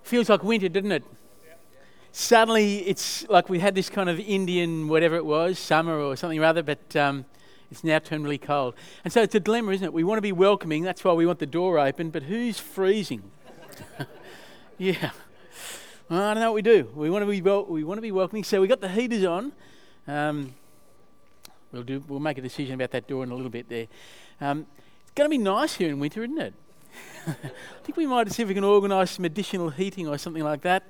Feels like winter, doesn't it? Suddenly it's like we had this kind of Indian, whatever it was, summer or something or other, but it's now turned really cold. And so it's a dilemma, isn't it? We want to be welcoming, that's why we want the door open, but who's freezing? Yeah. Well, I don't know what we do. We want to be welcoming, so we got the heaters on. We'll make a decision about that door in a little bit there. It's going to be nice here in winter, isn't it? I think we might see if we can organise some additional heating or something like that.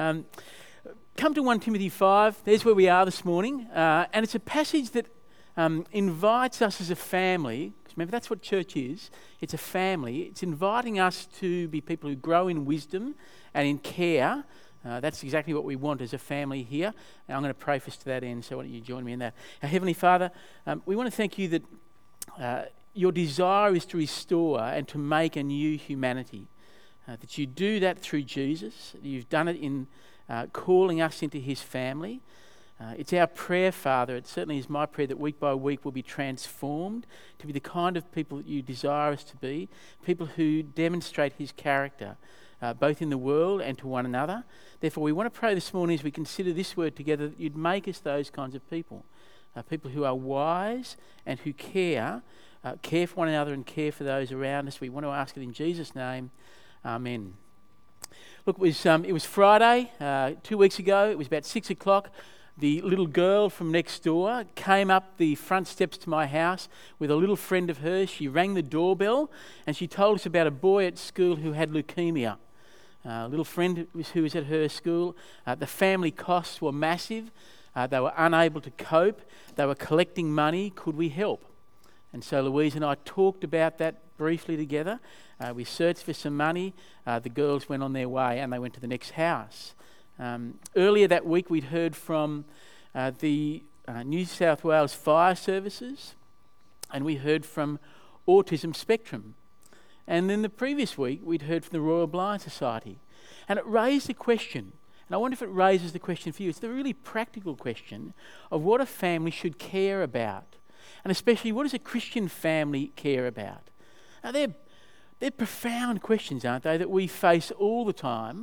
Come to 1 Timothy 5. There's where we are this morning. And it's a passage that invites us as a family. Because remember, that's what church is. It's a family. It's inviting us to be people who grow in wisdom and in care. That's exactly what we want as a family here. And I'm going to pray for us to that end, so why don't you join me in that. Our Heavenly Father, we want to thank you that your desire is to restore and to make a new humanity. That you do that through Jesus. You've done it in calling us into his family. It's our prayer, Father, it certainly is my prayer, that week by week we'll be transformed to be the kind of people that you desire us to be, people who demonstrate his character, both in the world and to one another. Therefore, we want to pray this morning as we consider this word together that you'd make us those kinds of people, people who are wise and who care for one another and care for those around us. We want to ask it in Jesus' name. Amen. Look, it was Friday, 2 weeks ago. It was about 6 o'clock. The little girl from next door came up the front steps to my house with a little friend of hers. She rang the doorbell and she told us about a boy at school who had leukemia. A little friend who was at her school. The family costs were massive. They were unable to cope. They were collecting money. Could we help? And so Louise and I talked about that briefly together. We searched for some money. The girls went on their way and they went to the next house. Earlier that week we'd heard from the New South Wales Fire Services, and we heard from Autism Spectrum. And then the previous week we'd heard from the Royal Blind Society. And it raised a question, and I wonder if it raises the question for you. It's the really practical question of what a family should care about. And especially, what does a Christian family care about? Now, they're profound questions, aren't they, that we face all the time.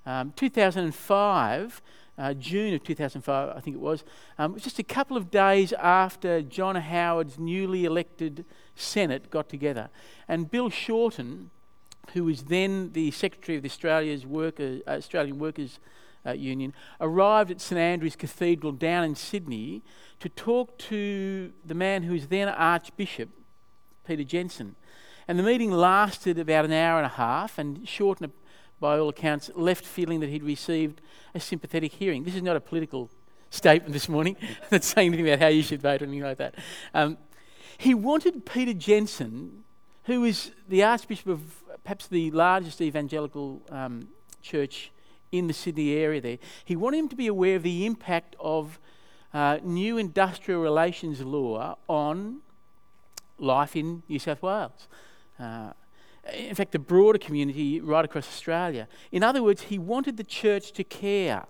2005, June of 2005, I think it was just a couple of days after John Howard's newly elected Senate got together. And Bill Shorten, who was then the Secretary of the Australian Workers' Union, arrived at St Andrew's Cathedral down in Sydney to talk to the man who was then Archbishop, Peter Jensen. And the meeting lasted about an hour and a half, and Shorten, by all accounts, left feeling that he'd received a sympathetic hearing. This is not a political statement this morning that's saying anything about how you should vote or anything like that. He wanted Peter Jensen, who is the Archbishop of perhaps the largest evangelical church in the Sydney area there, he wanted him to be aware of the impact of new industrial relations law on life in New South Wales. In fact, the broader community right across Australia. In other words, he wanted the church to care.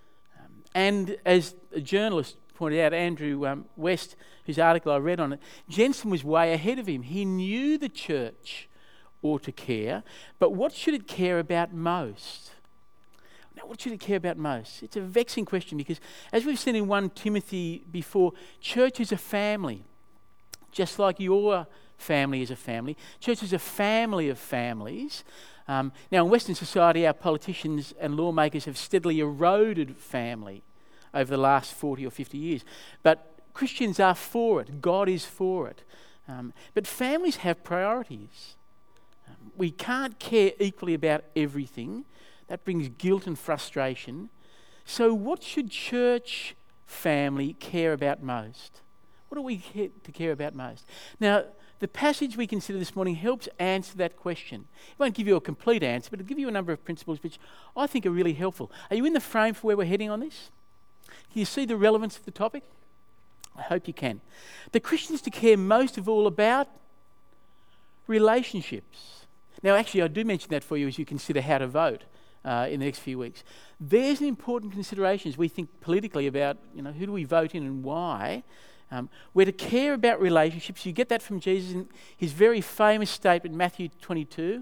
And as a journalist pointed out, Andrew West, whose article I read on it, Jensen was way ahead of him. He knew the church ought to care, but what should it care about most? Now, what should it care about most? It's a vexing question because, as we've seen in 1 Timothy before, church is a family, just like your family is a family. Church is a family of families. Now, in Western society, our politicians and lawmakers have steadily eroded family over the last 40 or 50 years. But Christians are for it. God is for it. But families have priorities. We can't care equally about everything. That brings guilt and frustration. So what should church family care about most? What do we care about most? Now, the passage we consider this morning helps answer that question. It won't give you a complete answer, but it'll give you a number of principles which I think are really helpful. Are you in the frame for where we're heading on this? Can you see the relevance of the topic? I hope you can. The Christians to care most of all about relationships. Now, actually, I do mention that for you as you consider how to vote in the next few weeks. There's an important consideration as we think politically about, who do we vote in and why. We're to care about relationships. You get that from Jesus in his very famous statement, Matthew 22.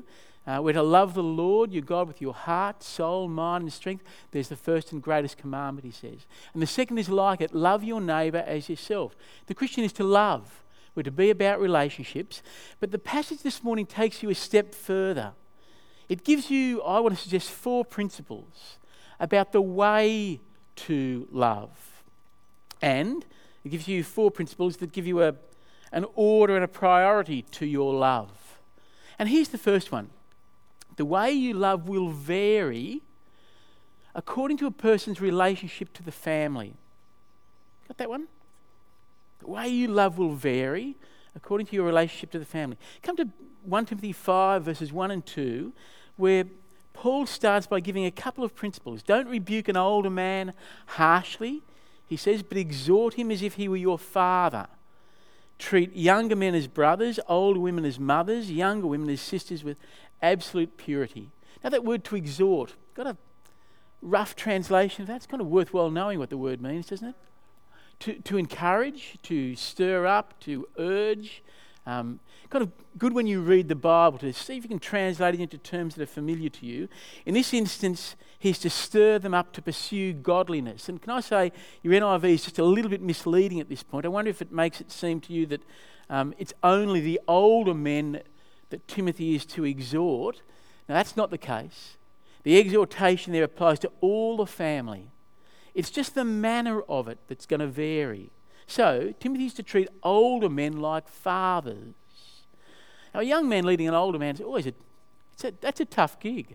We're to love the Lord your God with your heart, soul, mind and strength. There's the first and greatest commandment, he says. And the second is like it, love your neighbour as yourself. The Christian is to love. We're to be about relationships. But the passage this morning takes you a step further. It gives you, I want to suggest, 4 principles about the way to love. And it gives you 4 principles that give you an order and a priority to your love. And here's the first one. The way you love will vary according to a person's relationship to the family. Got that one? The way you love will vary according to your relationship to the family. Come to 1 Timothy 5 verses 1 and 2, where Paul starts by giving a couple of principles. Don't rebuke an older man harshly, he says, but exhort him as if he were your father. Treat younger men as brothers, older women as mothers, younger women as sisters with absolute purity. Now that word to exhort, got a rough translation of that? It's kind of worthwhile knowing what the word means, doesn't it? To encourage, to stir up, to urge. Kind of good when you read the Bible to see if you can translate it into terms that are familiar to you. In this instance, he's to stir them up to pursue godliness. And can I say, your NIV is just a little bit misleading at this point. I wonder if it makes it seem to you that it's only the older men that Timothy is to exhort. Now, that's not the case. The exhortation there applies to all the family. It's just the manner of it that's going to vary. So, Timothy's to treat older men like fathers. Now, a young man leading an older man is always that's a tough gig.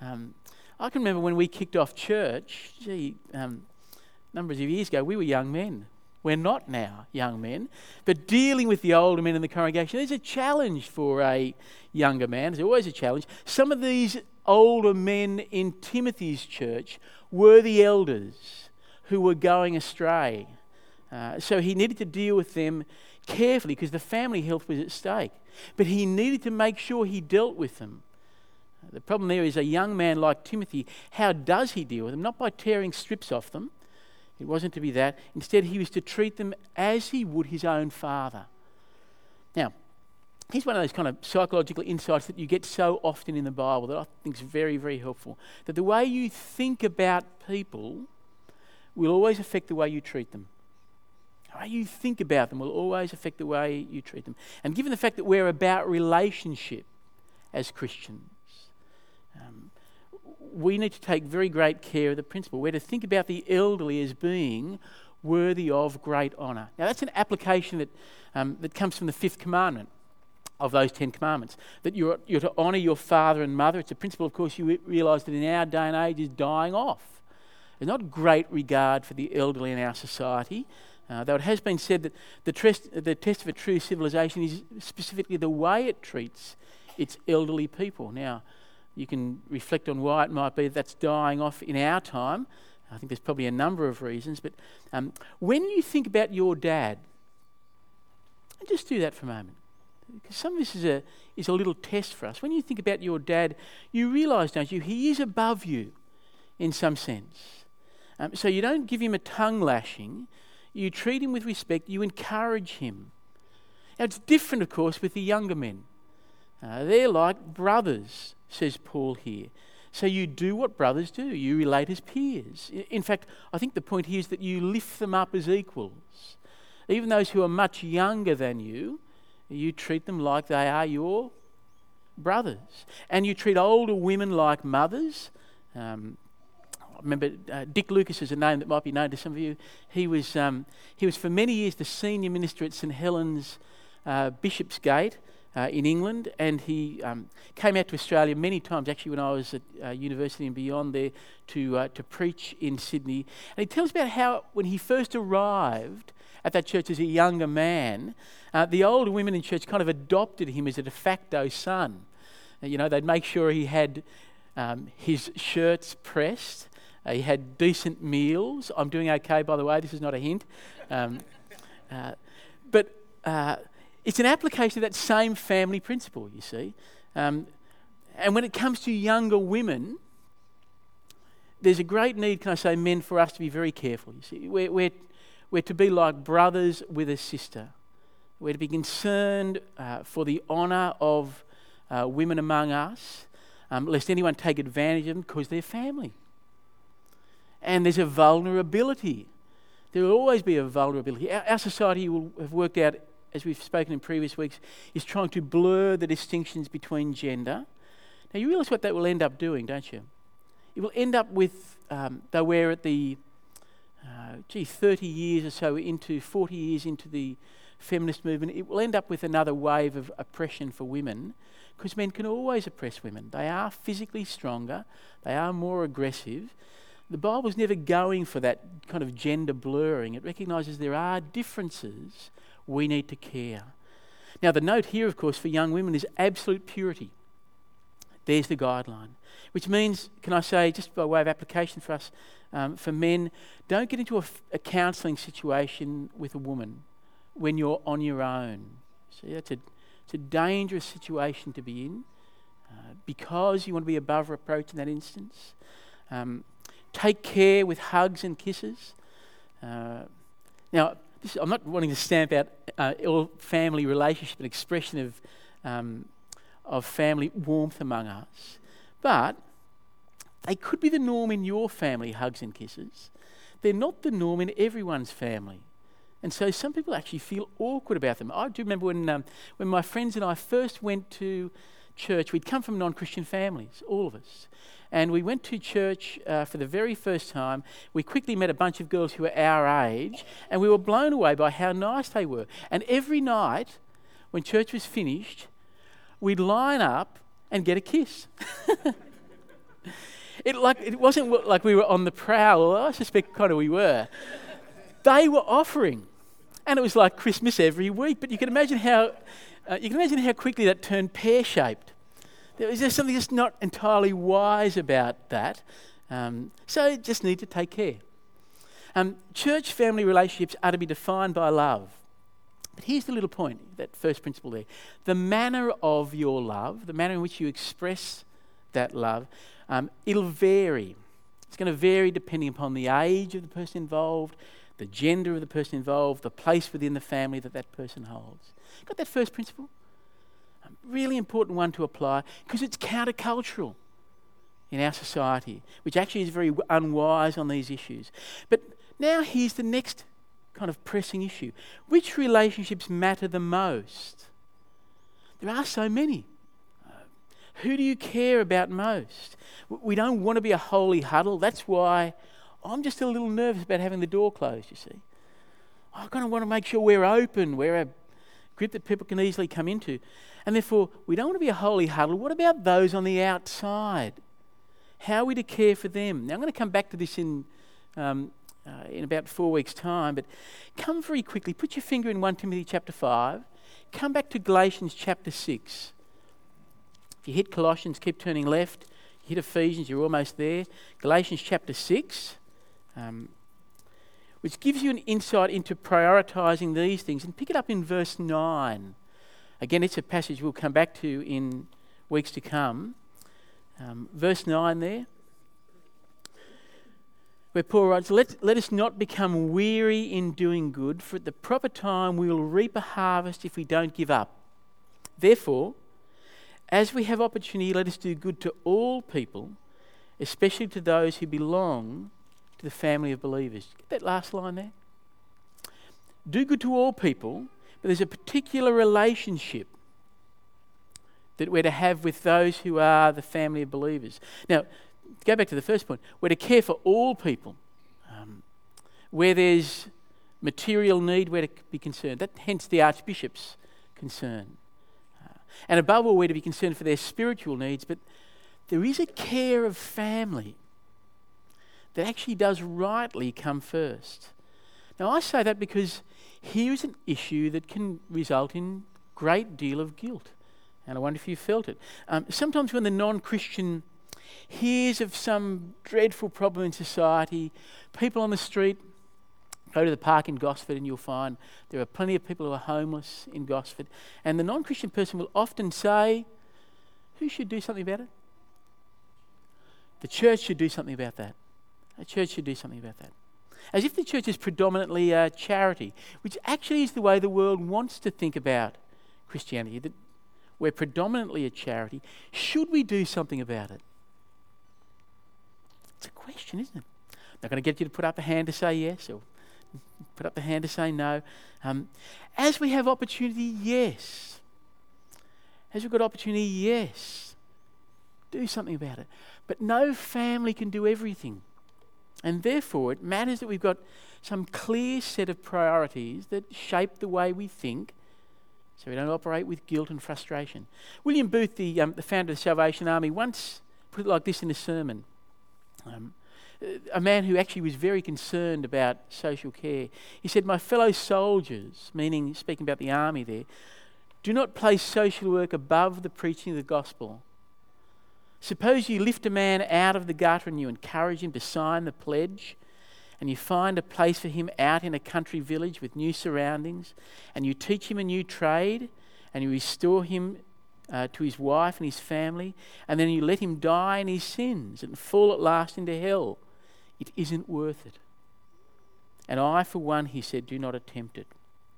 I can remember when we kicked off church, numbers of years ago, we were young men. We're not now young men, but dealing with the older men in the congregation, there's a challenge for a younger man. There's always a challenge. Some of these older men in Timothy's church were the elders who were going astray. So he needed to deal with them carefully because the family health was at stake. But he needed to make sure he dealt with them. The problem there is a young man like Timothy, how does he deal with them? Not by tearing strips off them. It wasn't to be that. Instead, he was to treat them as he would his own father. Now, here's one of those kind of psychological insights that you get so often in the Bible that I think is very, very helpful. That the way you think about people will always affect the way you treat them. The way you think about them will always affect the way you treat them. And given the fact that we're about relationship as Christians, we need to take very great care of the principle. We're to think about the elderly as being worthy of great honour. Now that's an application that comes from the 5th commandment of those 10 commandments, that you're to honour your father and mother. It's a principle, of course, you realise that in our day and age is dying off. There's not great regard for the elderly in our society, though it has been said that the test of a true civilization is specifically the way it treats its elderly people. Now, you can reflect on why it might be that's dying off in our time. I think there's probably a number of reasons, but when you think about your dad, just do that for a moment, because some of this is a little test for us. When you think about your dad, you realise, don't you, he is above you in some sense. So you don't give him a tongue lashing, you treat him with respect, you encourage him. Now it's different, of course, with the younger men. They're like brothers, says Paul here. So you do what brothers do. You relate as peers. In fact, I think the point here is that you lift them up as equals. Even those who are much younger than you treat them like they are your brothers. And you treat older women like mothers. I remember Dick Lucas is a name that might be known to some of you. He was for many years the senior minister at St Helens Bishopsgate in England, and he came out to Australia many times, actually when I was at university and beyond there, to preach in Sydney. And he tells about how when he first arrived at that church as a younger man, the older women in church kind of adopted him as a de facto son. They'd make sure he had his shirts pressed, he had decent meals. I'm doing okay, by the way, this is not a hint. But it's an application of that same family principle, you see. And when it comes to younger women, there's a great need, can I say, men, for us to be very careful, you see. We're to be like brothers with a sister. We're to be concerned for the honour of women among us. lest anyone take advantage of them because they're family. And there's a vulnerability. There will always be a vulnerability. Our society will have worked out, as we've spoken in previous weeks, is trying to blur the distinctions between gender. Now you realise what that will end up doing, don't you? It will end up with, though we're at the 30 years or so into, 40 years into the feminist movement, it will end up with another wave of oppression for women, because men can always oppress women. They are physically stronger, they are more aggressive. The Bible's never going for that kind of gender blurring. It recognises there are differences we need to care. Now the note here, of course, for young women is absolute purity. There's the guideline. Which means, can I say, just by way of application for us, for men, don't get into a counselling situation with a woman when you're on your own. See, it's a dangerous situation to be in because you want to be above reproach in that instance. Take care with hugs and kisses. Now, I'm not wanting to stamp out all family relationship, an expression of family warmth among us, but they could be the norm in your family, hugs and kisses. They're not the norm in everyone's family. And so some people actually feel awkward about them. I do remember when my friends and I first went to church, we'd come from non-Christian families, all of us. And we went to church for the very first time. We quickly met a bunch of girls who were our age, and we were blown away by how nice they were. And every night, when church was finished, we'd line up and get a kiss. It wasn't like we were on the prowl, although I suspect kind of we were. They were offering, and it was like Christmas every week. But you can imagine how quickly that turned pear-shaped. There was just something that's not entirely wise about that. So you just need to take care. Church family relationships are to be defined by love. But here's the little point, that first principle there. The manner of your love, the manner in which you express that love, it'll vary. It's going to vary depending upon the age of the person involved, the gender of the person involved, the place within the family that person holds. Got that first principle? Really important one to apply because it's countercultural in our society, which actually is very unwise on these issues. But now here's the next kind of pressing issue. Which relationships matter the most? There are so many. Who do you care about most? We don't want to be a holy huddle. That's why I'm just a little nervous about having the door closed, you see. I kind of want to make sure we're open, we're a group that people can easily come into. And therefore, we don't want to be a holy huddle. What about those on the outside? How are we to care for them? Now, I'm going to come back to this in about 4 weeks' time, but come very quickly. Put your finger in 1 Timothy chapter 5. Come back to Galatians chapter 6. If you hit Colossians, keep turning left. You hit Ephesians, you're almost there. Galatians chapter 6, which gives you an insight into prioritising these things. And pick it up in verse 9. Again, it's a passage we'll come back to in weeks to come. Verse 9 there, where Paul writes, let us not become weary in doing good, for at the proper time we will reap a harvest if we don't give up. Therefore, as we have opportunity, let us do good to all people, especially to those who belong to the family of believers. Get that last line there? Do good to all people, but there's a particular relationship that we're to have with those who are the family of believers. Now, go back to the first point. We're to care for all people. Where there's material need, we're to be concerned. Hence the Archbishop's concern. And above all, we're to be concerned for their spiritual needs, but there is a care of family that actually does rightly come first. Now, I say that because here's an issue that can result in a great deal of guilt. And I wonder if you felt it. Sometimes when the non-Christian hears of some dreadful problem in society, people on the street, go to the park in Gosford and you'll find there are plenty of people who are homeless in Gosford. And the non-Christian person will often say, who should do something about it? The church should do something about that. The church should do something about that. As if the church is predominantly a charity, which actually is the way the world wants to think about Christianity. That we're predominantly a charity. Should we do something about it? It's a question, isn't it? I'm not going to get you to put up a hand to say yes or put up the hand to say no. As we have opportunity, yes. As we've got opportunity, yes. Do something about it. But no family can do everything. And therefore, it matters that we've got some clear set of priorities that shape the way we think, so we don't operate with guilt and frustration. William Booth, the founder of the Salvation Army, once put it like this in a sermon. A man who actually was very concerned about social care. He said, "My fellow soldiers," meaning speaking about the army there, "do not place social work above the preaching of the gospel. Suppose you lift a man out of the gutter and you encourage him to sign the pledge, and you find a place for him out in a country village with new surroundings, and you teach him a new trade, and you restore him to his wife and his family, and then you let him die in his sins and fall at last into hell. It isn't worth it. And I, for one," he said, "do not attempt it."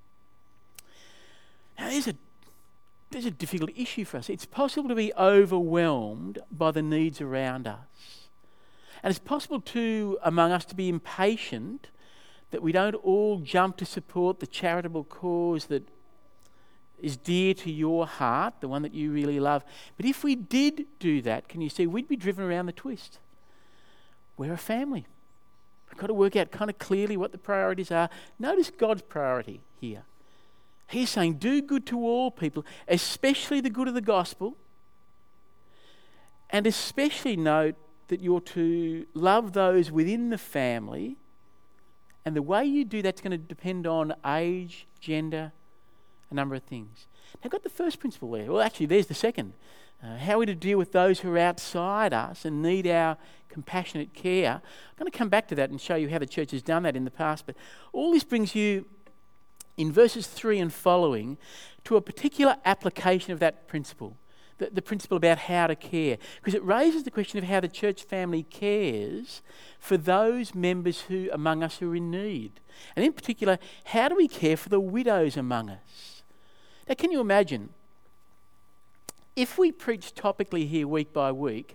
Now, there's a difficult issue for us. It's possible to be overwhelmed by the needs around us. And it's possible too among us to be impatient that we don't all jump to support the charitable cause that is dear to your heart, the one that you really love. But if we did do that, can you see, we'd be driven around the twist. We're a family. We've got to work out kind of clearly what the priorities are. Notice God's priority here. He's saying, do good to all people, especially the good of the gospel, and especially note that you're to love those within the family, and the way you do that's going to depend on age, gender, a number of things. Now, I've got the first principle there. Well, actually, there's the second. How are we to deal with those who are outside us and need our compassionate care? I'm going to come back to that and show you how the church has done that in the past, but all this brings you in verses 3 and following to a particular application of that principle, the principle about how to care, because it raises the question of how the church family cares for those members who among us who are in need. And in particular, how do we care for the widows among us? Now, can you imagine, if we preach topically here week by week,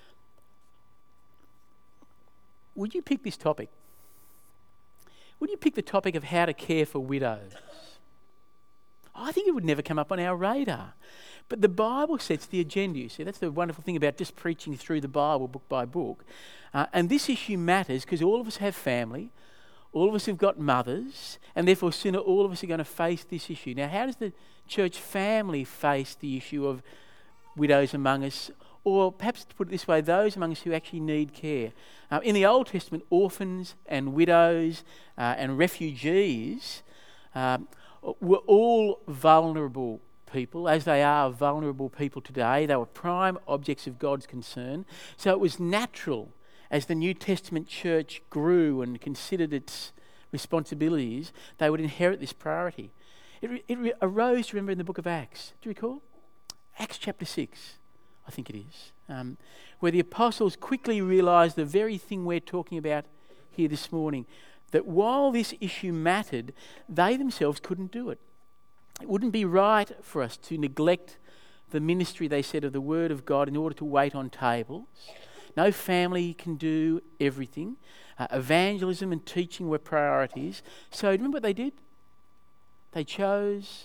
would you pick this topic? Would you pick the topic of how to care for widows? I think it would never come up on our radar. But the Bible sets the agenda, you see. That's the wonderful thing about just preaching through the Bible book by book. And this issue matters because all of us have family, all of us have got mothers, and therefore sooner all of us are going to face this issue. Now, how does the church family face the issue of widows among us? Or perhaps to put it this way, those among us who actually need care. In the Old Testament, orphans and widows and refugees were all vulnerable people, as they are vulnerable people today. They were prime objects of God's concern. So it was natural, as the New Testament church grew and considered its responsibilities, they would inherit this priority. It arose, remember, in the book of Acts. Do you recall? Acts chapter 6. I think it is, where the apostles quickly realised the very thing we're talking about here this morning, that while this issue mattered, they themselves couldn't do it. It wouldn't be right for us to neglect the ministry, they said, of the Word of God in order to wait on tables. No family can do everything. Evangelism and teaching were priorities. So remember what they did? They chose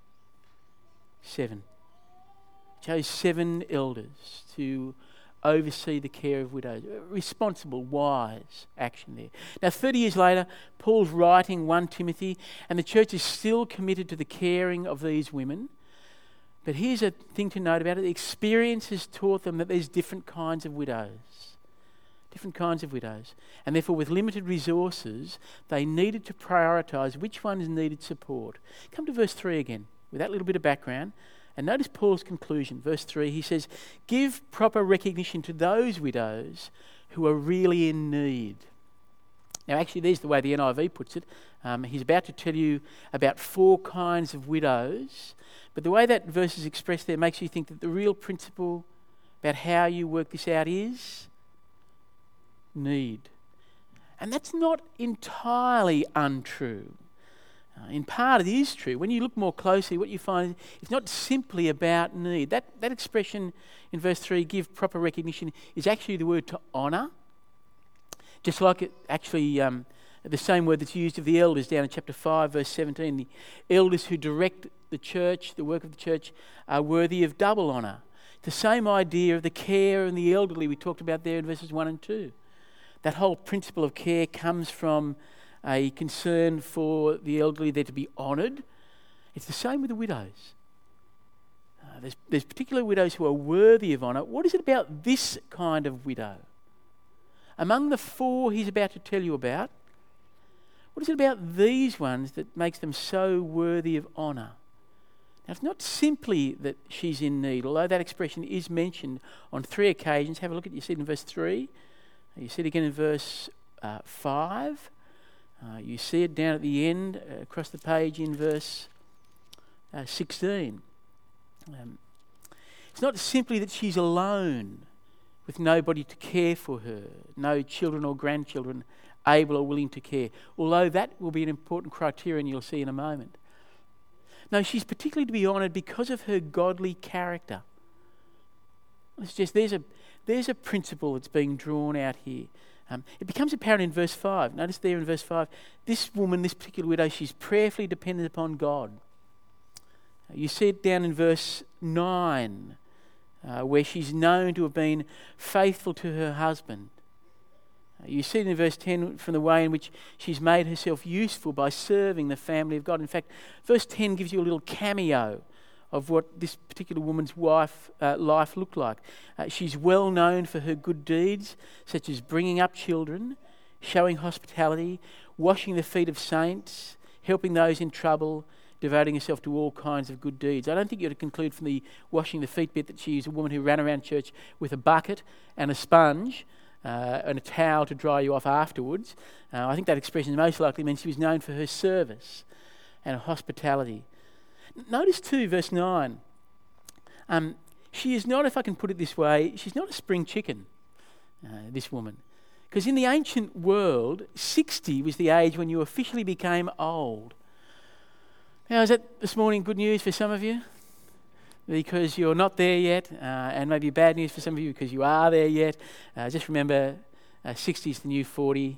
7 elders to oversee the care of widows. Responsible, wise action there. Now, 30 years later, Paul's writing 1 Timothy, and the church is still committed to the caring of these women. But here's a thing to note about it. The experience has taught them that there's different kinds of widows. Different kinds of widows. And therefore, with limited resources, they needed to prioritise which ones needed support. Come to verse 3 again, with that little bit of background. And notice Paul's conclusion, verse 3, he says, "Give proper recognition to those widows who are really in need." Now, actually, there's the way the NIV puts it. He's about to tell you about 4 kinds of widows, but the way that verse is expressed there makes you think that the real principle about how you work this out is need. And that's not entirely untrue. In part, it is true. When you look more closely, what you find is it's not simply about need. That expression in verse 3, give proper recognition, is actually the word to honour. Just like it actually, the same word that's used of the elders down in chapter 5, verse 17. The elders who direct the church, the work of the church, are worthy of double honour. The same idea of the care and the elderly we talked about there in verses 1 and 2. That whole principle of care comes from a concern for the elderly. They're to be honoured. It's the same with the widows. There's particular widows who are worthy of honour. What is it about this kind of widow? Among the 4 he's about to tell you about, what is it about these ones that makes them so worthy of honour? Now, it's not simply that she's in need, although that expression is mentioned on 3 occasions. Have a look at, you see it in verse 3. You see it again in verse 5. You see it down at the end, across the page in verse 16. It's not simply that she's alone with nobody to care for her, no children or grandchildren able or willing to care, although that will be an important criterion you'll see in a moment. No, she's particularly to be honoured because of her godly character. It's just there's a principle that's being drawn out here. It becomes apparent in verse 5. Notice there in verse 5, this woman, this particular widow, she's prayerfully dependent upon God. You see it down in verse 9, where she's known to have been faithful to her husband. You see it in verse 10 from the way in which she's made herself useful by serving the family of God. In fact, verse 10 gives you a little cameo of what this particular woman's life looked like. She's well known for her good deeds, such as bringing up children, showing hospitality, washing the feet of saints, helping those in trouble, devoting herself to all kinds of good deeds. I don't think you're to conclude from the washing the feet bit that she's a woman who ran around church with a bucket and a sponge and a towel to dry you off afterwards. I think that expression most likely means she was known for her service and her hospitality. Notice too, verse 9. She is not, if I can put it this way, she's not a spring chicken, this woman. Because in the ancient world, 60 was the age when you officially became old. Now, is that this morning good news for some of you? Because you're not there yet, and maybe bad news for some of you because you are there yet. Just remember, 60 is the new 40.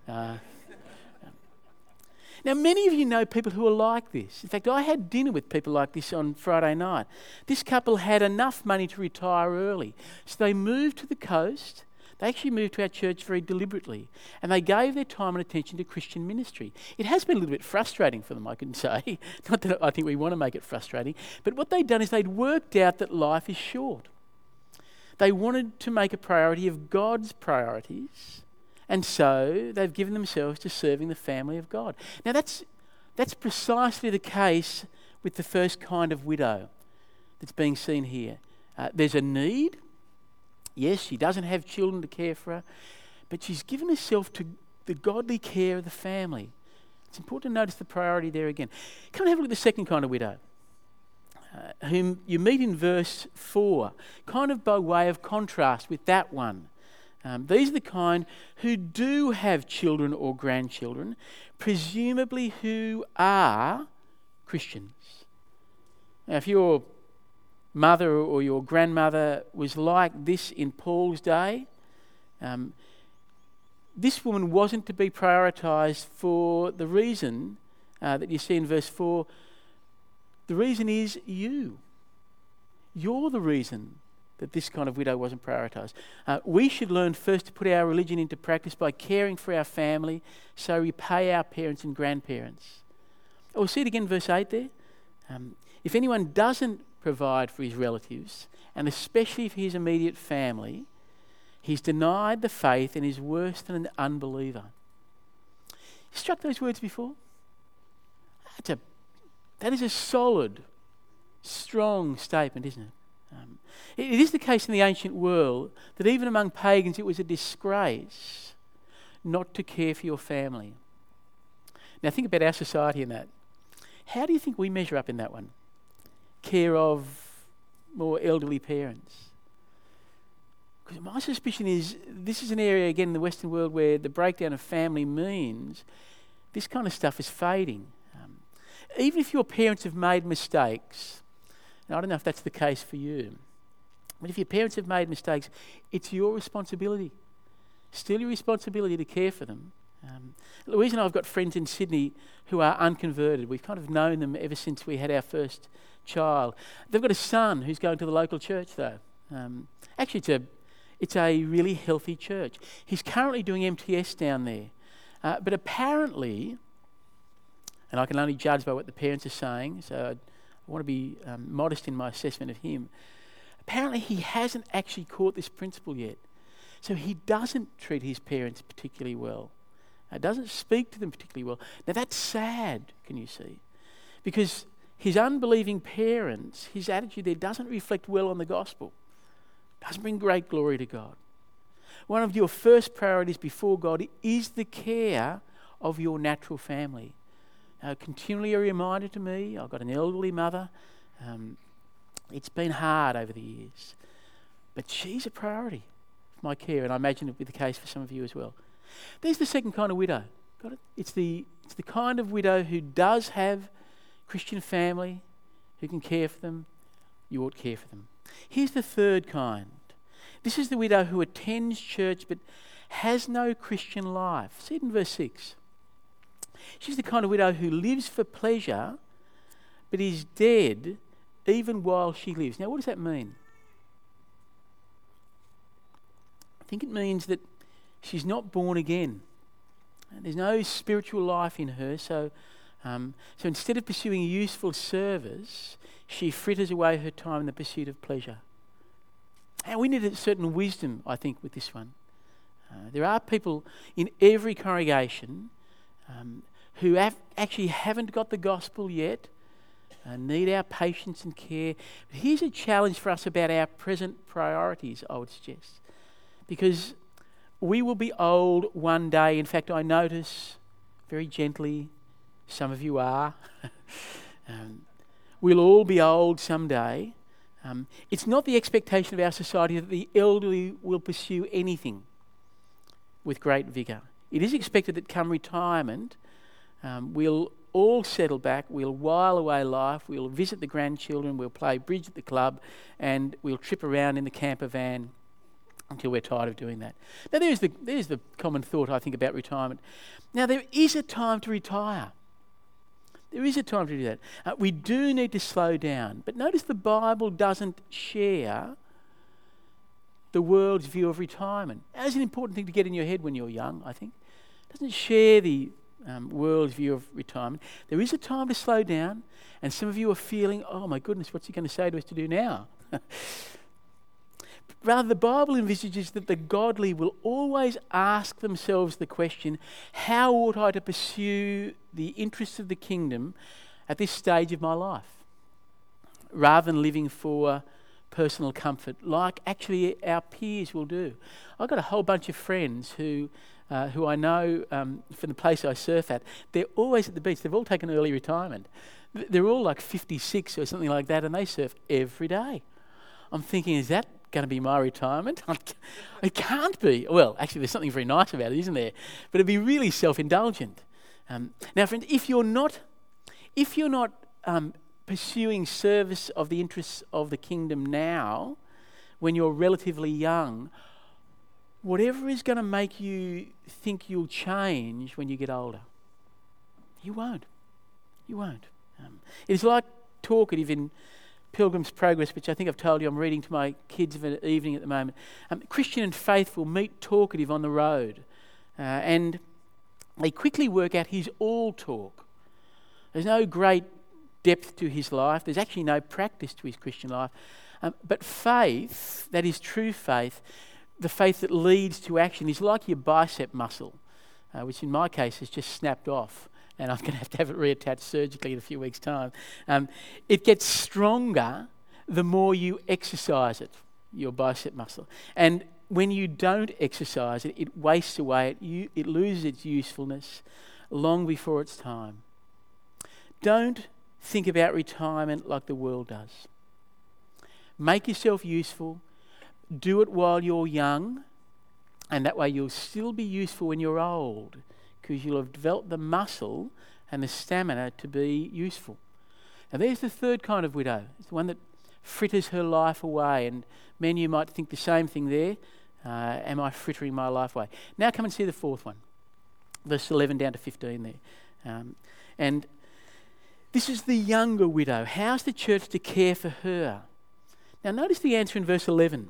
Now, many of you know people who are like this. In fact, I had dinner with people like this on Friday night. This couple had enough money to retire early, so they moved to the coast. They actually moved to our church very deliberately, and they gave their time and attention to Christian ministry. It has been a little bit frustrating for them, I can say. Not that I think we want to make it frustrating, but what they'd done is they'd worked out that life is short. They wanted to make a priority of God's priorities, and so they've given themselves to serving the family of God. Now that's precisely the case with the first kind of widow that's being seen here. There's a need. Yes, she doesn't have children to care for her, but she's given herself to the godly care of the family. It's important to notice the priority there again. Come and have a look at the second kind of widow, whom you meet in verse 4, kind of by way of contrast with that one. These are the kind who do have children or grandchildren, presumably who are Christians. Now, if your mother or your grandmother was like this in Paul's day, this woman wasn't to be prioritised for the reason that you see in verse 4. The reason is you. You're the reason that this kind of widow wasn't prioritised. We should learn first to put our religion into practice by caring for our family, so we pay our parents and grandparents. Oh, see it again, verse 8 there. If anyone doesn't provide for his relatives, and especially for his immediate family, he's denied the faith and is worse than an unbeliever. You struck those words before? That is a solid, strong statement, isn't it? It is the case in the ancient world that even among pagans it was a disgrace not to care for your family. Now think about our society in that. How do you think we measure up in that one? Care of more elderly parents. Because my suspicion is this is an area, again, in the Western world where the breakdown of family means this kind of stuff is fading. even if your parents have made mistakes, and I don't know if that's the case for you, but if your parents have made mistakes, it's your responsibility. Still your responsibility to care for them. Louise and I have got friends in Sydney who are unconverted. We've kind of known them ever since we had our first child. They've got a son who's going to the local church though. Actually, it's a really healthy church. He's currently doing MTS down there. But apparently, and I can only judge by what the parents are saying, so I want to be modest in my assessment of him. Apparently he hasn't actually caught this principle yet. So he doesn't treat his parents particularly well. Doesn't speak to them particularly well. Now that's sad, can you see? Because his unbelieving parents, his attitude there doesn't reflect well on the gospel. Doesn't bring great glory to God. One of your first priorities before God is the care of your natural family. Continually a reminder to me, I've got an elderly mother. It's been hard over the years. But she's a priority for my care, and I imagine it'll be the case for some of you as well. There's the second kind of widow. Got it? It's the kind of widow who does have Christian family, who can care for them. You ought to care for them. Here's the third kind. This is the widow who attends church but has no Christian life. See it in verse 6. She's the kind of widow who lives for pleasure but is dead even while she lives. Now, what does that mean? I think it means that she's not born again. There's no spiritual life in her, so instead of pursuing a useful service, she fritters away her time in the pursuit of pleasure. And we need a certain wisdom, I think, with this one. There are people in every congregation who actually haven't got the gospel yet, need our patience and care. But here's a challenge for us about our present priorities, I would suggest. Because we will be old one day. In fact, I notice very gently, some of you are. We'll all be old someday. It's not the expectation of our society that the elderly will pursue anything with great vigour. It is expected that come retirement, we'll all settle back, we'll while away life, we'll visit the grandchildren, we'll play bridge at the club, and we'll trip around in the camper van until we're tired of doing that. Now there's the common thought, I think, about retirement. Now there is a time to retire. There is a time to do that. We do need to slow down. But notice the Bible doesn't share the world's view of retirement. That's an important thing to get in your head when you're young, I think. It doesn't share the world's view of retirement. There is a time to slow down, and some of you are feeling, oh my goodness, what's he going to say to us to do now? Rather, the Bible envisages that the godly will always ask themselves the question, how ought I to pursue the interests of the kingdom at this stage of my life? Rather than living for personal comfort, like actually our peers will do. I've got a whole bunch of friends who I know from the place I surf at. They're always at the beach. They've all taken early retirement. They're all like 56 or something like that, and they surf every day. I'm thinking, is that going to be my retirement? It can't be. Well, actually, there's something very nice about it, isn't there? But it'd be really self-indulgent. Now, friends, if you're not pursuing service of the interests of the kingdom now, when you're relatively young, whatever is going to make you think you'll change when you get older, you won't. You won't. It's like talkative in Pilgrim's Progress, which I think I've told you I'm reading to my kids of an evening at the moment. Christian and faithful meet talkative on the road, and they quickly work out he's all talk. There's no great depth to his life. There's actually no practice to his Christian life. But faith, that is true faith, the faith that leads to action, is like your bicep muscle, which in my case has just snapped off, and I'm going to have it reattached surgically in a few weeks' time. It gets stronger the more you exercise it, your bicep muscle. And when you don't exercise it, it wastes away, it loses its usefulness long before its time. Don't think about retirement like the world does. Make yourself useful. Do it while you're young, and that way you'll still be useful when you're old, because you'll have developed the muscle and the stamina to be useful. Now there's the third kind of widow. It's the one that fritters her life away, and men, you might think the same thing there. Am I frittering my life away? Now come and see the fourth one. Verse 11 down to 15 there. And this is the younger widow. How's the church to care for her? Now notice the answer in verse 11.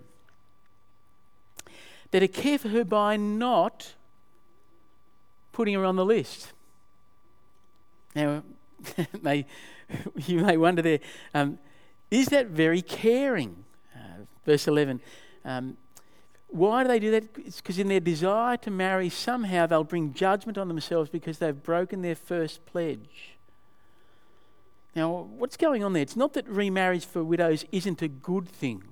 They're to care for her by not putting her on the list. Now, you may wonder there, is that very caring? Verse 11. Why do they do that? It's because in their desire to marry, somehow they'll bring judgment on themselves because they've broken their first pledge. Now, what's going on there? It's not that remarriage for widows isn't a good thing.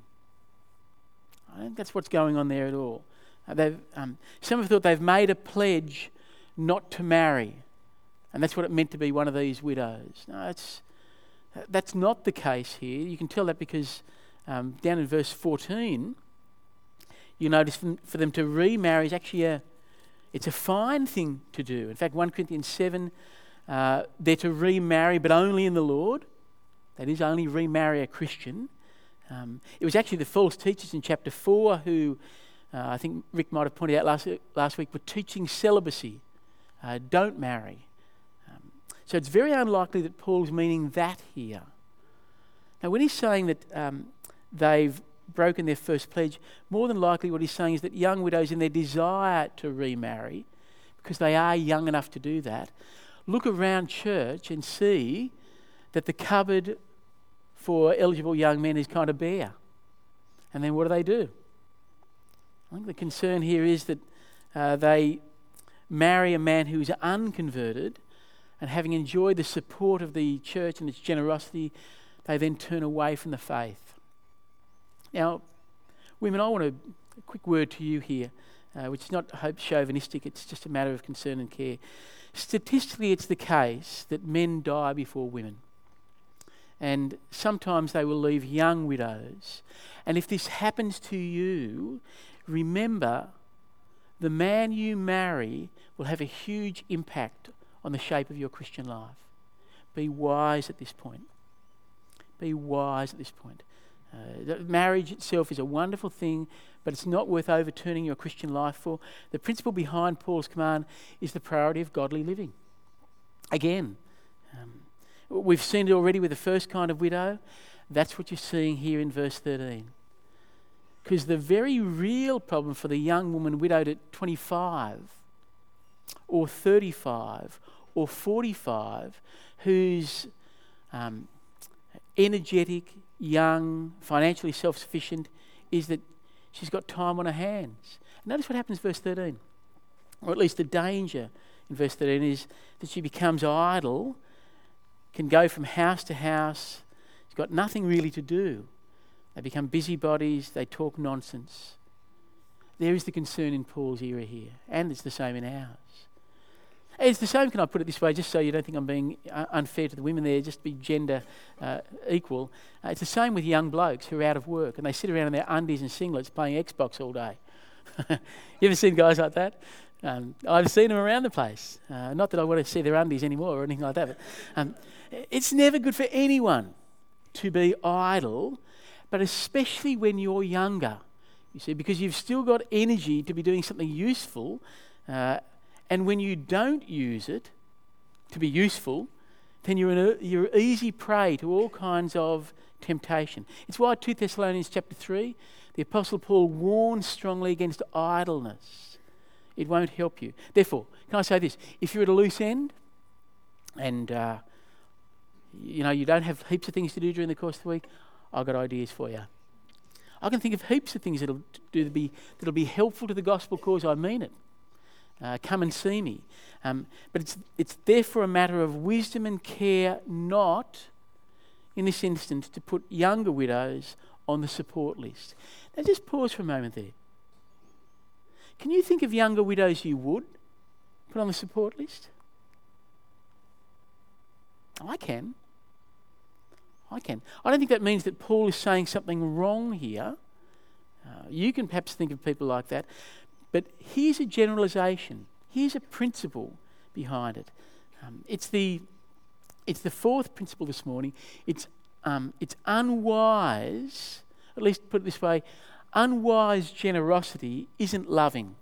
I don't think that's what's going on there at all. Some have thought they've made a pledge not to marry, and that's what it meant to be one of these widows. No, that's not the case here. You can tell that because down in verse 14, you notice for them to remarry is actually it's a fine thing to do. In fact, 1 Corinthians 7, they're to remarry, but only in the Lord. That is, only remarry a Christian. It was actually the false teachers in chapter 4 who, I think Rick might have pointed out last week, were teaching celibacy. Don't marry. So it's very unlikely that Paul's meaning that here. Now, when he's saying that they've broken their first pledge, more than likely what he's saying is that young widows in their desire to remarry, because they are young enough to do that, look around church and see that the cupboard for eligible young men is kind of bare. And then what do? I think the concern here is that they marry a man who is unconverted, and having enjoyed the support of the church and its generosity, they then turn away from the faith. Now, women, I want a quick word to you here, which is not chauvinistic, it's just a matter of concern and care. Statistically, it's the case that men die before women. And sometimes they will leave young widows. And if this happens to you, remember, the man you marry will have a huge impact on the shape of your Christian life. Be wise at this point. Be wise at this point. Marriage itself is a wonderful thing, but it's not worth overturning your Christian life for. The principle behind Paul's command is the priority of godly living. Again, we've seen it already with the first kind of widow. That's what you're seeing here in verse 13. Because the very real problem for the young woman widowed at 25 or 35 or 45 who's energetic, young, financially self-sufficient, is that she's got time on her hands. Notice what happens in verse 13. Or at least the danger in verse 13 is that she becomes idle, can go from house to house, she's got nothing really to do. They become busybodies, they talk nonsense. There is the concern in Paul's era here, and it's the same in ours. It's the same, can I put it this way, just so you don't think I'm being unfair to the women there, just be gender equal. It's the same with young blokes who are out of work and they sit around in their undies and singlets playing Xbox all day. You ever seen guys like that? I've seen them around the place. Not that I want to see their undies anymore or anything like that, but it's never good for anyone to be idle, but especially when you're younger, you see, because you've still got energy to be doing something useful. And when you don't use it to be useful, then you're easy prey to all kinds of temptation. It's why 2 Thessalonians chapter 3, the Apostle Paul warns strongly against idleness. It won't help you. Therefore, can I say this? If you're at a loose end and you don't have heaps of things to do during the course of the week, I've got ideas for you. I can think of heaps of things that'll be helpful to the gospel cause. I mean it. Come and see me. But it's therefore a matter of wisdom and care, not, in this instance, to put younger widows on the support list. Now just pause for a moment there. Can you think of younger widows you would put on the support list? I can. I don't think that means that Paul is saying something wrong here. You can perhaps think of people like that. But here's a generalisation. Here's a principle behind it. It's the fourth principle this morning. It's unwise, at least put it this way, unwise generosity isn't loving.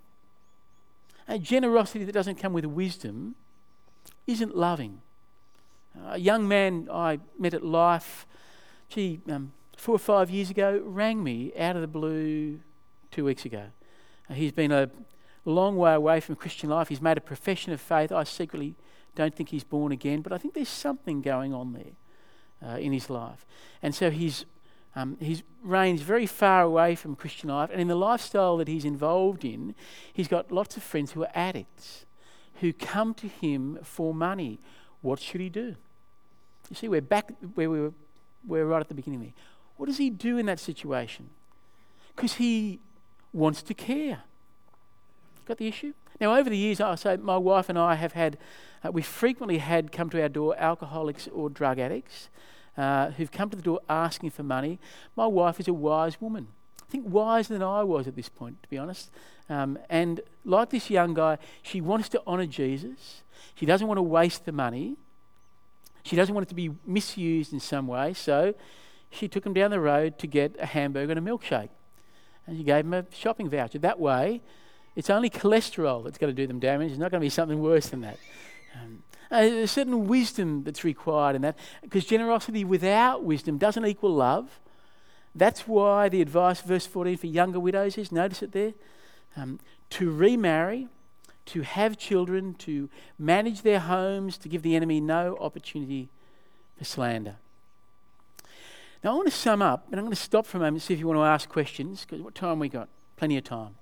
A generosity that doesn't come with wisdom isn't loving. A young man I met at Life, 4 or 5 years ago, rang me out of the blue 2 weeks ago. He's been a long way away from Christian life. He's made a profession of faith. I secretly don't think he's born again, but I think there's something going on there in his life. And so he's ranged very far away from Christian life, and in the lifestyle that he's involved in, he's got lots of friends who are addicts, who come to him for money. What should he do? You see, we're back where we're right at the beginning there. What does he do in that situation? Because he wants to care. Got the issue? Now, over the years, I say my wife and I have had, we frequently had come to our door alcoholics or drug addicts who've come to the door asking for money. My wife is a wise woman. I think wiser than I was at this point, to be honest. And like this young guy, she wants to honour Jesus. She doesn't want to waste the money. She doesn't want it to be misused in some way. So she took him down the road to get a hamburger and a milkshake. And she gave him a shopping voucher. That way, it's only cholesterol that's going to do them damage. It's not going to be something worse than that. There's a certain wisdom that's required in that, because generosity without wisdom doesn't equal love. That's why the advice, verse 14, for younger widows is, notice it there, to remarry, to have children, to manage their homes, to give the enemy no opportunity for slander. Now I want to sum up, and I'm going to stop for a moment and see if you want to ask questions, because what time we got? Plenty of time.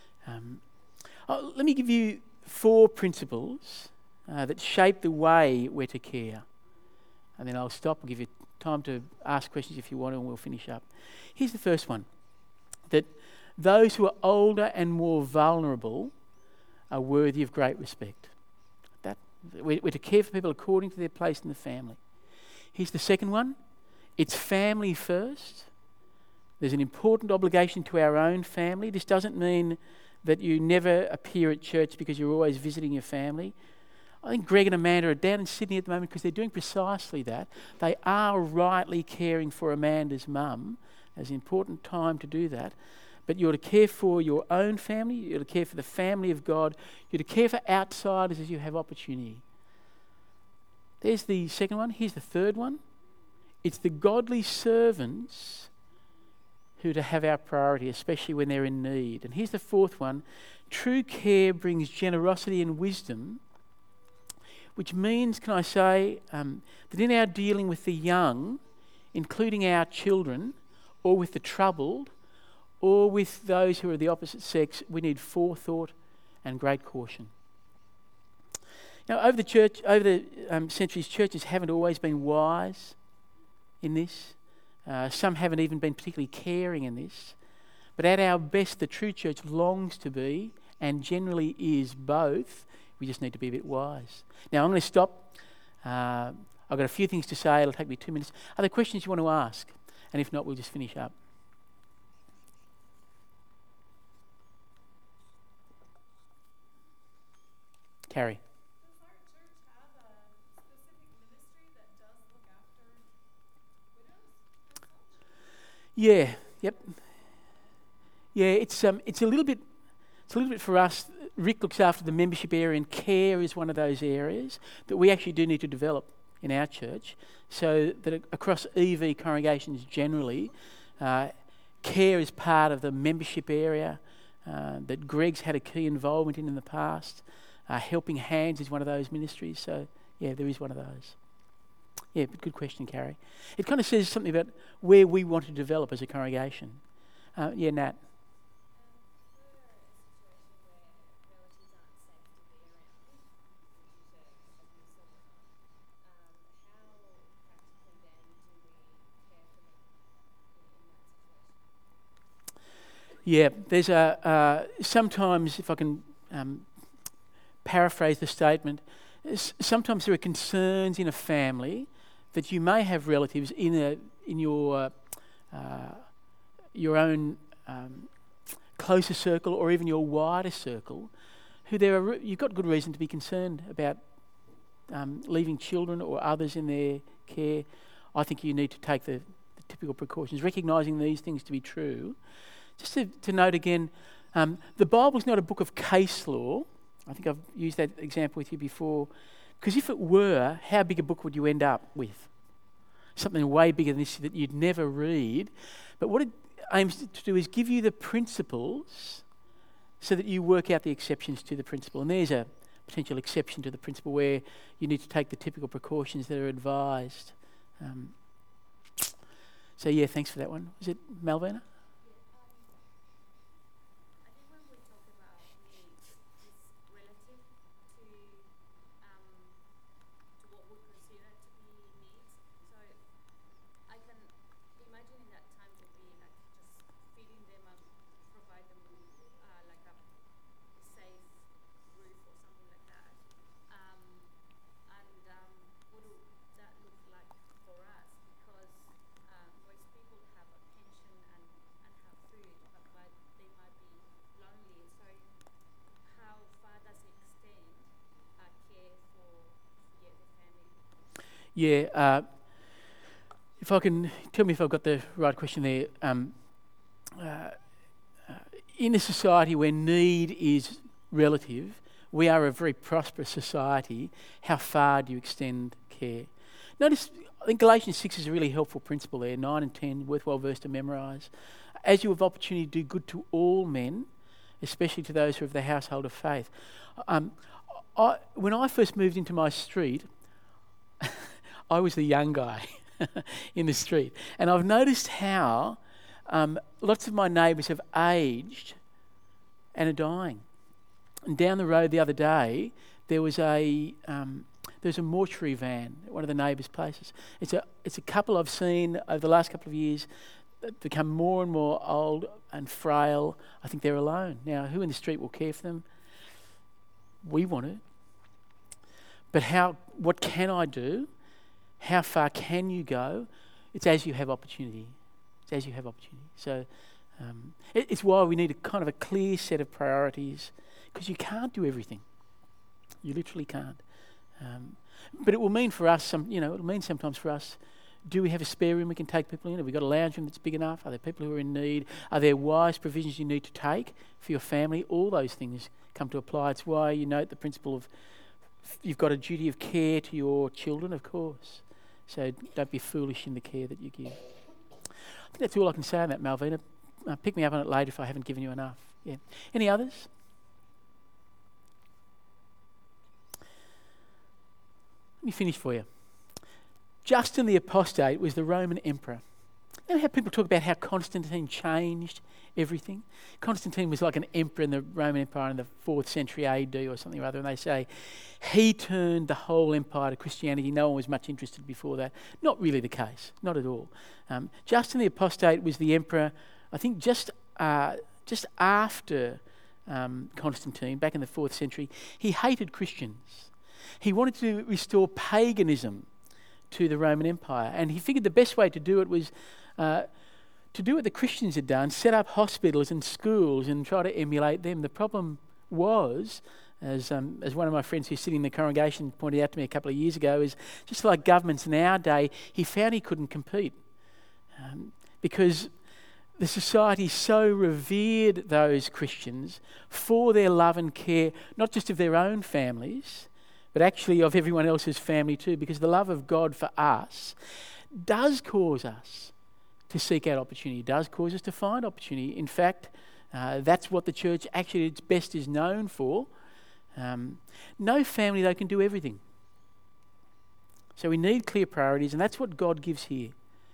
Let me give you 4 principles that shape the way we're to care. And then I'll stop and give you time to ask questions if you want to, and we'll finish up. Here's the first one. That those who are older and more vulnerable are worthy of great respect. That we're to care for people according to their place in the family. Here's the second one. It's family first. There's an important obligation to our own family. This doesn't mean that you never appear at church because you're always visiting your family. I think Greg and Amanda are down in Sydney at the moment because they're doing precisely that. They are rightly caring for Amanda's mum. There's an important time to do that. But you're to care for your own family. You're to care for the family of God. You're to care for outsiders as you have opportunity. There's the second one. Here's the third one. It's the godly servants who are to have our priority, especially when they're in need. And here's the fourth one. True care brings generosity and wisdom, which means, can I say, that in our dealing with the young, including our children, or with the troubled, or with those who are the opposite sex, we need forethought and great caution. Now, over the centuries, churches haven't always been wise in this. Some haven't even been particularly caring in this. But at our best, the true church longs to be, and generally is, both. We just need to be a bit wise. Now, I'm going to stop. I've got a few things to say. It'll take me 2 minutes. Are there questions you want to ask? And if not, we'll just finish up. Carrie. Does our church have a specific ministry that does look after widows? Yeah. Yep. Yeah. It's a little bit for us. Rick looks after the membership area, and care is one of those areas that we actually do need to develop in our church, so that across EV congregations generally, care is part of the membership area that Greg's had a key involvement in the past. Helping Hands is one of those ministries. So, yeah, there is one of those. Yeah, but good question, Carrie. It kind of says something about where we want to develop as a congregation. Yeah, Nat. Yeah, there's sometimes, if I can paraphrase the statement, sometimes there are concerns in a family that you may have relatives in your own closer circle, or even your wider circle, who you've got good reason to be concerned about leaving children or others in their care, I think you need to take the typical precautions, recognising these things to be true. Just to note again, the Bible's not a book of case law. I think I've used that example with you before. Because if it were, how big a book would you end up with? Something way bigger than this that you'd never read. But what it aims to do is give you the principles so that you work out the exceptions to the principle. And there's a potential exception to the principle where you need to take the typical precautions that are advised. So yeah, thanks for that one. Was it Malvina? I think when we talk about needs, it's relative to what we consider to be needs. So I can imagine in that time would be like just feeding them and provide them with like a safe roof or something like that. What would that look like for us? Because most people have a pension and have food, but they might be lonely. So how far does it extend care for the family? Yeah. If I can, tell me if I've got the right question there. In a society where need is relative, we are a very prosperous society. How far do you extend care? Notice, I think Galatians 6 is a really helpful principle there, 9 and 10, worthwhile verse to memorise. As you have opportunity to do good to all men, especially to those who are of the household of faith. When I first moved into my street, I was the young guy in the street. And I've noticed how lots of my neighbours have aged and are dying. And down the road the other day, there was a mortuary van at one of the neighbours' places. It's a couple I've seen over the last couple of years that become more and more old and frail. I think they're alone. Now, who in the street will care for them? We want to. But what can I do? How far can you go? It's as you have opportunity. It's as you have opportunity. So it's why we need a kind of a clear set of priorities, because you can't do everything. You literally can't. But it will mean for us it'll mean sometimes for us, do we have a spare room we can take people in? Have we got a lounge room that's big enough? Are there people who are in need? Are there wise provisions you need to take for your family? All those things come to apply. It's why you note the principle of you've got a duty of care to your children, of course. So don't be foolish in the care that you give. I think that's all I can say on that, Malvina. Pick me up on it later if I haven't given you enough. Yeah. Any others? Let me finish for you. Justin the Apostate was the Roman emperor. You know how people talk about how Constantine changed everything? Constantine was like an emperor in the Roman Empire in the 4th century AD or something or other, and they say he turned the whole empire to Christianity. No one was much interested before that. Not really the case, not at all. Justin the Apostate was the emperor, I think just after Constantine, back in the 4th century. He hated Christians. He wanted to restore paganism to the Roman Empire, and he figured the best way to do it was to do what the Christians had done, set up hospitals and schools and try to emulate them. The problem was, as one of my friends who's sitting in the congregation pointed out to me a couple of years ago, is just like governments in our day, he found he couldn't compete because the society so revered those Christians for their love and care, not just of their own families, but actually of everyone else's family too, because the love of God for us does cause us to seek out opportunity, does cause us to find opportunity. In fact, that's what the church actually at its best is known for. No family, though, can do everything. So we need clear priorities, and that's what God gives here.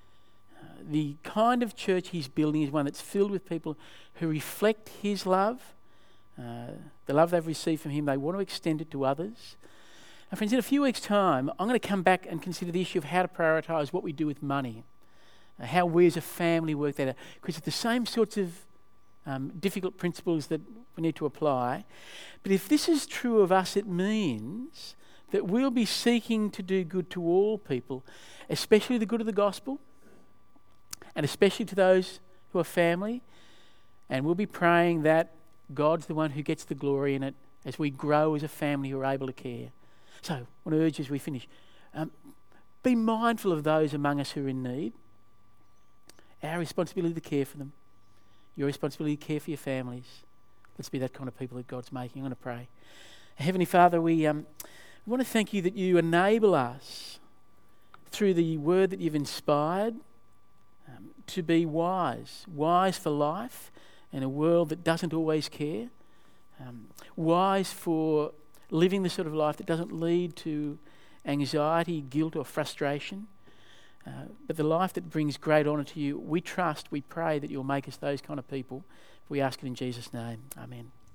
The kind of church he's building is one that's filled with people who reflect his love, the love they've received from him. They want to extend it to others. And friends, in a few weeks' time, I'm going to come back and consider the issue of how to prioritise what we do with money, how we as a family work that out, because it's the same sorts of difficult principles that we need to apply. But if this is true of us, it means that we'll be seeking to do good to all people, especially the good of the gospel, and especially to those who are family. And we'll be praying that God's the one who gets the glory in it as we grow as a family who are able to care. So I want to urge you as we finish, be mindful of those among us who are in need. Our responsibility to care for them. Your responsibility to care for your families. Let's be that kind of people that God's making. I'm going to pray. Heavenly Father, we want to thank you that you enable us through the word that you've inspired to be wise for life in a world that doesn't always care, wise for living the sort of life that doesn't lead to anxiety, guilt or frustration, but the life that brings great honour to you. We trust, we pray that you'll make us those kind of people. We ask it in Jesus' name. Amen.